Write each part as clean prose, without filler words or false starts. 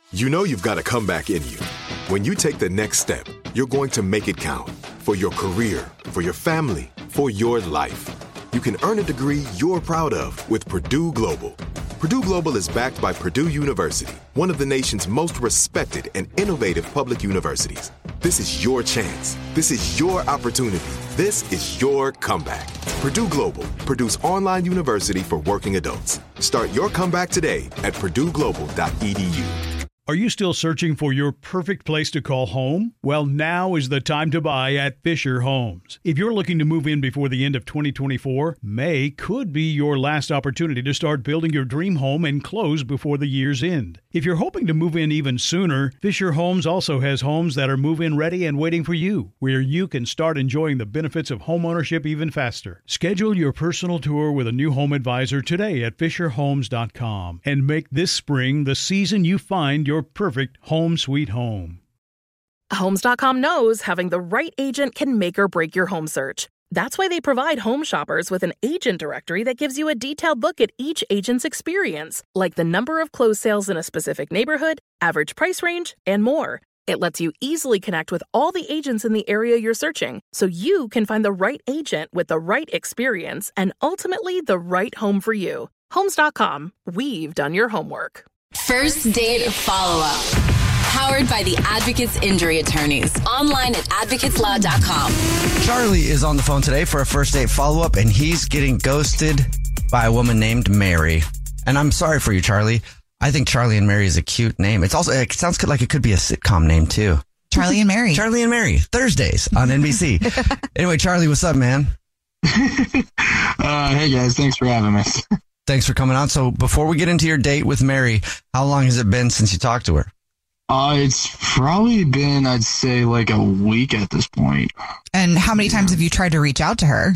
You know you've got a comeback in you. When you take the next step, you're going to make it count for your career, for your family, for your life. You can earn a degree you're proud of with Purdue Global. Purdue Global is backed by Purdue University, one of the nation's most respected and innovative public universities. This is your chance. This is your opportunity. This is your comeback. Purdue Global, Purdue's online university for working adults. Start your comeback today at purdueglobal.edu. Are you still searching for your perfect place to call home? Well, now is the time to buy at Fisher Homes. If you're looking to move in before the end of 2024, May could be your last opportunity to start building your dream home and close before the year's end. If you're hoping to move in even sooner, Fisher Homes also has homes that are move-in ready and waiting for you, where you can start enjoying the benefits of homeownership even faster. Schedule your personal tour with a new home advisor today at FisherHomes.com and make this spring the season you find your perfect home sweet home. Homes.com knows having the right agent can make or break your home search. That's why they provide home shoppers with an agent directory that gives you a detailed look at each agent's experience, like the number of closed sales in a specific neighborhood, average price range, and more. It lets you easily connect with all the agents in the area you're searching, so you can find the right agent with the right experience and ultimately the right home for you. Homes.com. We've done your homework. First Date Follow-Up. Powered by the Advocates Injury Attorneys. Online at advocateslaw.com. Charlie is on the phone today for a first date follow-up, and he's getting ghosted by a woman named Mary. And I'm sorry for you, Charlie. I think Charlie and Mary is a cute name. It sounds like it could be a sitcom name, too. Charlie and Mary. Charlie and Mary. Thursdays on NBC. Anyway, Charlie, what's up, man? Hey, guys. Thanks for having me. Thanks for coming on. So before we get into your date with Mary, how long has it been since you talked to her? It's probably been, I'd say, like a week at this point. And how many times have you tried to reach out to her?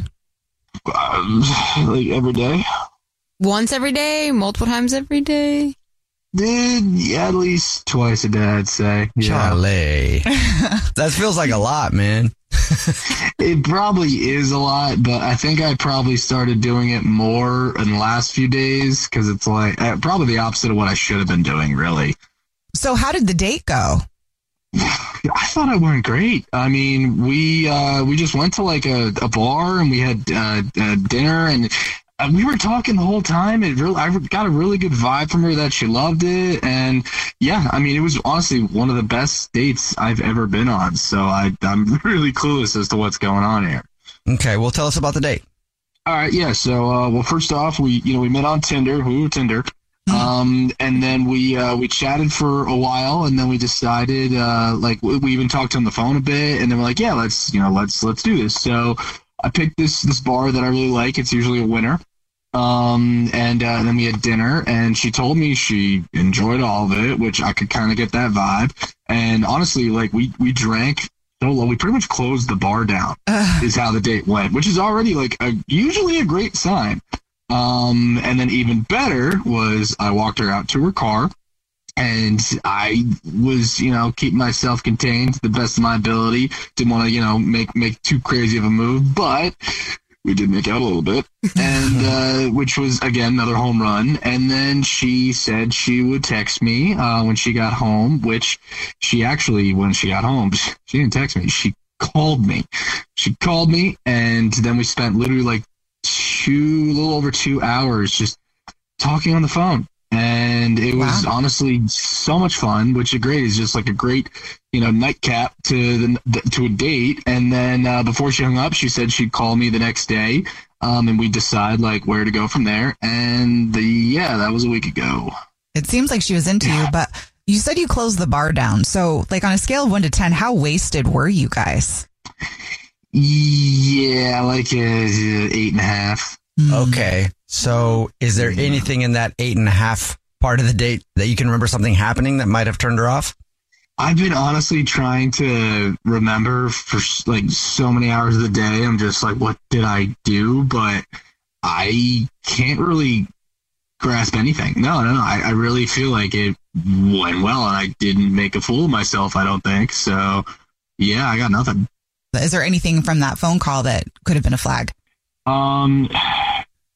Like every day. Once every day? Multiple times every day? Yeah, at least twice a day, I'd say. Yeah. Charlie. That feels like a lot, man. It probably is a lot, but I think I probably started doing it more in the last few days because it's like probably the opposite of what I should have been doing, really. So how did the date go? I thought it went great. I mean, we just went to like a bar and we had dinner and we were talking the whole time. I got a really good vibe from her that she loved it. And yeah, I mean, it was honestly one of the best dates I've ever been on. So I'm really clueless as to what's going on here. Okay, well, tell us about the date. All right, yeah. So, well, first off, we met on Tinder. Tinder. And then we chatted for a while, and then we decided, we even talked on the phone a bit, and then we're like, yeah, let's do this. So I picked this bar that I really like. It's usually a winner. And then we had dinner, and she told me she enjoyed all of it, which I could kind of get that vibe. And honestly, like we drank so low, we pretty much closed the bar down is how the date went, which is already like usually a great sign. And then even better was I walked her out to her car, and I was, keeping myself contained to the best of my ability. Didn't want to, make too crazy of a move, but we did make out a little bit, and which was, again, another home run. And then she said she would text me when she got home, which she actually, when she got home, she didn't text me. She called me. And then we spent literally like a little over 2 hours just talking on the phone. And it was honestly so much fun, which is great. It's just like a great, nightcap to a date. And then before she hung up, she said she'd call me the next day, and we'd decide like where to go from there. And that was a week ago. It seems like she was into you, but you said you closed the bar down. So like on a scale of 1 to 10, how wasted were you guys? Yeah, like 8.5. Okay. So is there anything in that 8.5 part of the date that you can remember something happening that might have turned her off? I've been honestly trying to remember for like so many hours of the day. I'm just like, what did I do? But I can't really grasp anything. No. I really feel like it went well and I didn't make a fool of myself, I don't think. So yeah, I got nothing. Is there anything from that phone call that could have been a flag? I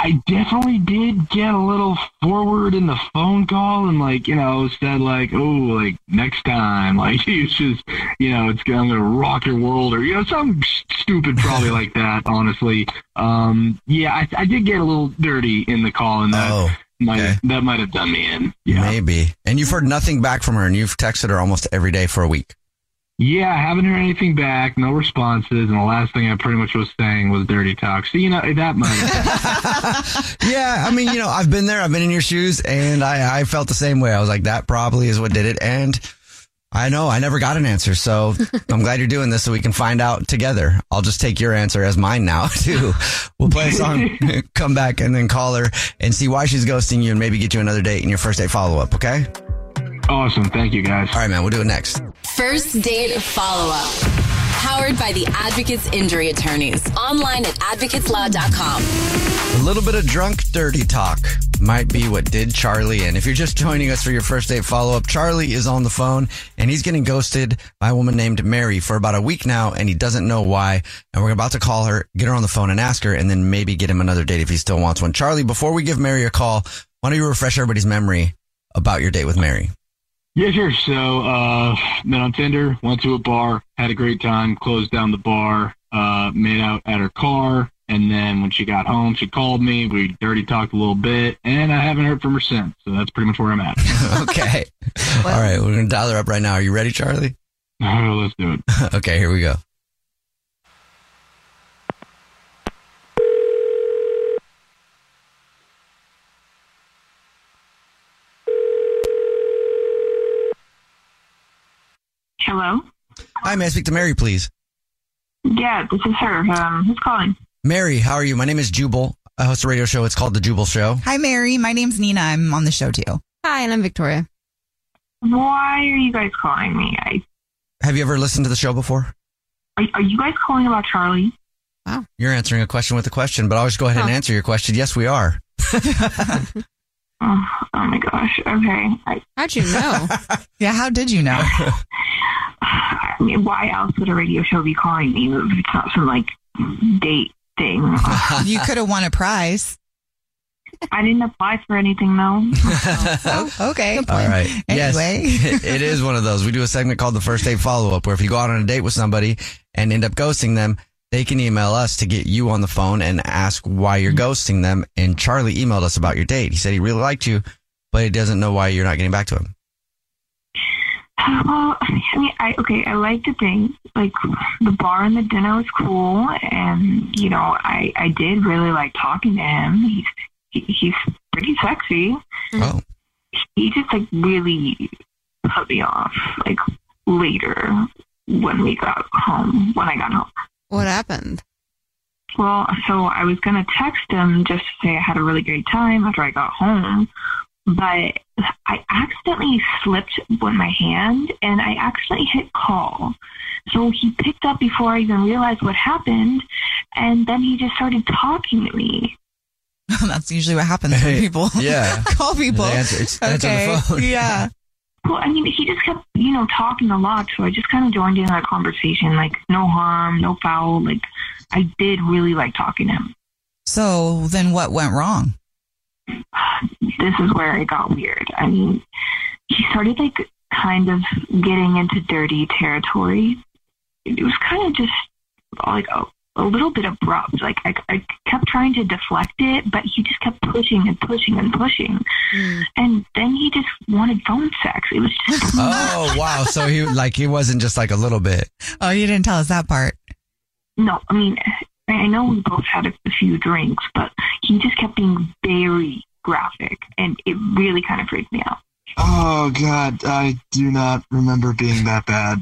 I definitely did get a little forward in the phone call and said next time, it's just, I'm going to rock your world or, something stupid probably like that, honestly. I did get a little dirty in the call and that might have done me in. Yeah. Maybe. And you've heard nothing back from her and you've texted her almost every day for a week. Yeah, I haven't heard anything back, no responses, and the last thing I pretty much was saying was dirty talk. So, that might. Yeah, I mean, I've been there, I've been in your shoes, and I felt the same way. I was like, that probably is what did it. And I know, I never got an answer, so I'm glad you're doing this so we can find out together. I'll just take your answer as mine now, too. We'll play a song, come back, and then call her and see why she's ghosting you and maybe get you another date in your first date follow-up, okay? Awesome. Thank you, guys. All right, man. We'll do it next. First date follow-up. Powered by the Advocates Injury Attorneys. Online at advocateslaw.com. A little bit of drunk, dirty talk might be what did Charlie in. If you're just joining us for your first date follow-up, Charlie is on the phone, and he's getting ghosted by a woman named Mary for about a week now, and he doesn't know why. And we're about to call her, get her on the phone and ask her, and then maybe get him another date if he still wants one. Charlie, before we give Mary a call, why don't you refresh everybody's memory about your date with Mary? Yeah, sure. So, met on Tinder, went to a bar, had a great time, closed down the bar, made out at her car, and then when she got home, she called me, we dirty talked a little bit, and I haven't heard from her since, so that's pretty much where I'm at. Okay. All right, we're going to dial her up right now. Are you ready, Charlie? Let's do it. Okay, here we go. Hello? Hi, may I speak to Mary, please? Yeah, this is her. Who's calling? Mary, how are you? My name is Jubal. I host a radio show. It's called The Jubal Show. Hi, Mary. My name's Nina. I'm on the show, too. Hi, and I'm Victoria. Why are you guys calling me? Have you ever listened to the show before? Are you guys calling about Charlie? Wow. You're answering a question with a question, but I'll just go ahead and answer your question. Yes, we are. Oh my gosh. Okay. How'd you know? Yeah, how did you know? I mean, why else would a radio show be calling me if it's not some, date thing? You could have won a prize. I didn't apply for anything, though. Okay. All right. Anyway. Yes, it is one of those. We do a segment called the First Date Follow-Up, where if you go out on a date with somebody and end up ghosting them, they can email us to get you on the phone and ask why you're ghosting them. And Charlie emailed us about your date. He said he really liked you, but he doesn't know why you're not getting back to him. Well, I mean, I like the thing. The bar and the dinner was cool, and, I did really like talking to him. He's pretty sexy. Oh. He just, really put me off, later when I got home. What happened? Well, so I was going to text him just to say I had a really great time after I got home, but I accidentally slipped with my hand and I accidentally hit call. So he picked up before I even realized what happened, and then he just started talking to me. That's usually what happens when people call people. Answer the phone. Yeah. Well, I mean, he just kept, talking a lot, so I just kind of joined in that conversation, no harm, no foul. I did really like talking to him. So then what went wrong? This is where it got weird. I mean, he started, kind of getting into dirty territory. It was kind of just, a little bit abrupt. I kept trying to deflect it, but he just kept pushing and pushing and pushing. And then he just wanted phone sex. It was just... Oh, wow. So he wasn't just a little bit. Oh, you didn't tell us that part. No, I mean, I know we both had a few drinks, but he just kept being very graphic, and it really kind of freaked me out. Oh, God. I do not remember being that bad.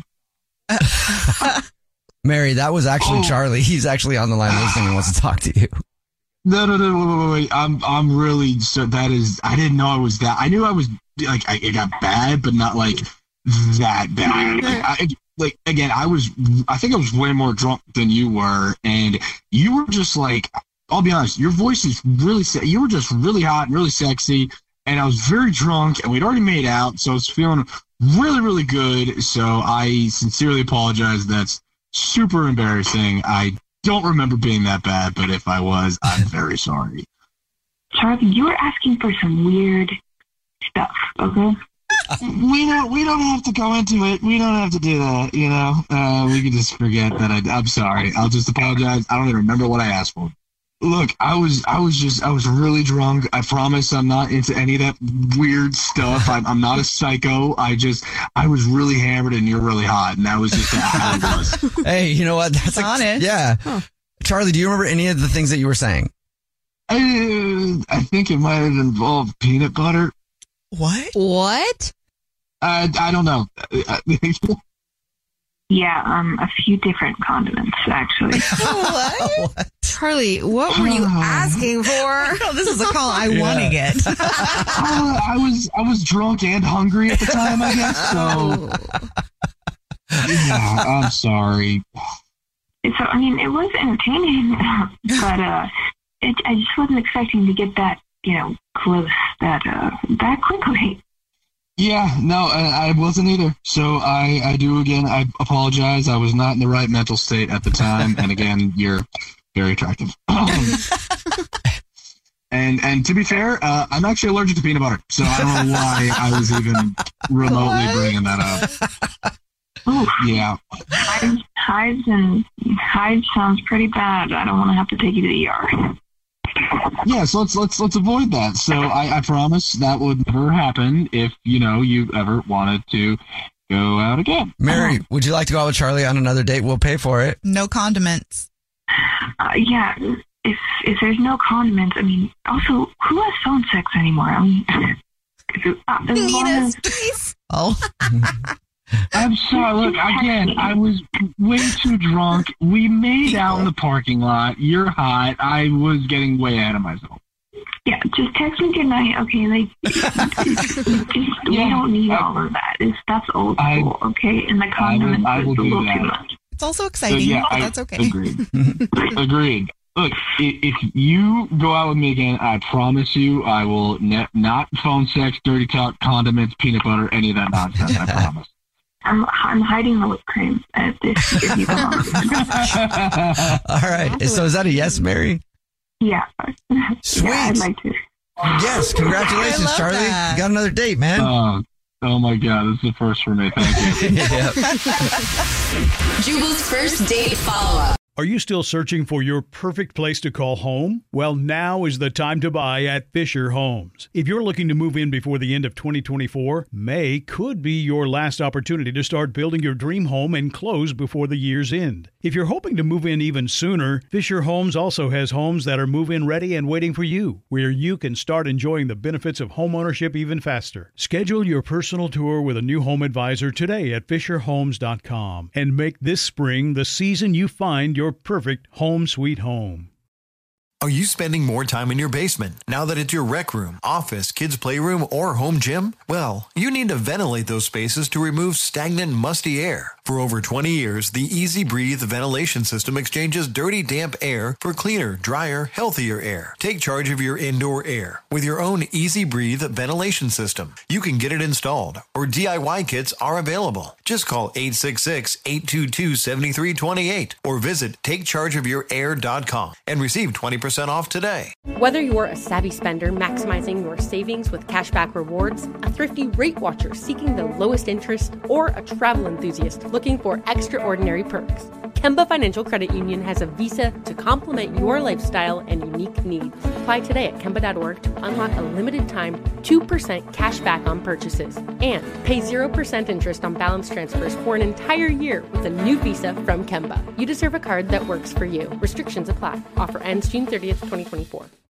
Mary, that was actually Charlie. He's actually on the line listening and wants to talk to you. No, wait. I'm really, so that is, I didn't know I was that. I knew I was, it got bad, but not, that bad. Again, I think I was way more drunk than you were, and you were just I'll be honest, your voice is really, you were just really hot and really sexy, and I was very drunk, and we'd already made out, so I was feeling really, really good, so I sincerely apologize. That's super embarrassing. I don't remember being that bad, but if I was, I'm very sorry. Charlie, you were asking for some weird stuff, okay? We don't have to go into it. We don't have to do that, you know. We can just forget that. I'm sorry. I'll just apologize. I don't even remember what I asked for. Look, I was really drunk. I promise I'm not into any of that weird stuff. I'm not a psycho. I was really hammered and you're really hot, and that was just how it was. Hey, you know what? That's honest. Yeah. Huh. Charlie, do you remember any of the things that you were saying? I think it might have involved peanut butter. What? I don't know. Yeah, a few different condiments, actually. What? Charlie, what were you asking for? No, this is a call I want to get. I was drunk and hungry at the time, I guess. So, yeah, I'm sorry. So, I mean, it was entertaining, but I just wasn't expecting to get that, close that quickly. Yeah, no, I wasn't either. So I do again. I apologize. I was not in the right mental state at the time. And again, you're very attractive. And to be fair, I'm actually allergic to peanut butter. So I don't know why I was even remotely bringing that up. Ooh. Yeah. Hives sounds pretty bad. I don't want to have to take you to the ER. Yeah, so let's avoid that. So I promise that would never happen if you ever wanted to go out again. Mary, would you like to go out with Charlie on another date? We'll pay for it. No condiments. Yeah, if there's no condiments, I mean, also, who has phone sex anymore? I mean, please. Oh. I'm sorry. Look, again, I was way too drunk. We made out in the parking lot. You're hot. I was getting way ahead of myself. Yeah, just text me good night, okay? Like, we don't need all of that. That's old school, okay? And the condiments is a little too much. It's also exciting, but that's okay. Agreed. Look, if you go out with me again, I promise you I will not phone sex, dirty talk, condiments, peanut butter, any of that nonsense. I promise. I'm hiding the whipped cream at this. If you want. All right. So is that a yes, Mary? Yeah. Sweet. Yeah, I'd like to. Yes. Congratulations, Charlie. That. You got another date, man. Oh my God. This is the first for me. Thank you. Jubal's first date follow-up. Are you still searching for your perfect place to call home? Well, now is the time to buy at Fisher Homes. If you're looking to move in before the end of 2024, May could be your last opportunity to start building your dream home and close before the year's end. If you're hoping to move in even sooner, Fisher Homes also has homes that are move-in ready and waiting for you, where you can start enjoying the benefits of homeownership even faster. Schedule your personal tour with a new home advisor today at FisherHomes.com and make this spring the season you find your perfect home sweet home. Are you spending more time in your basement now that it's your rec room, office, kids' playroom, or home gym? Well, you need to ventilate those spaces to remove stagnant, musty air. For over 20 years, the Easy Breathe ventilation system exchanges dirty, damp air for cleaner, drier, healthier air. Take charge of your indoor air with your own Easy Breathe ventilation system. You can get it installed, or DIY kits are available. Just call 866-822-7328 or visit takechargeofyourair.com and receive 20% off today. Whether you're a savvy spender maximizing your savings with cashback rewards, a thrifty rate watcher seeking the lowest interest, or a travel enthusiast looking for extraordinary perks, Kemba Financial Credit Union has a visa to complement your lifestyle and unique needs. Apply today at Kemba.org to unlock a limited time 2% cash back on purchases and pay 0% interest on balance transfers for an entire year with a new visa from Kemba. You deserve a card that works for you. Restrictions apply. Offer ends June 30th, 2024.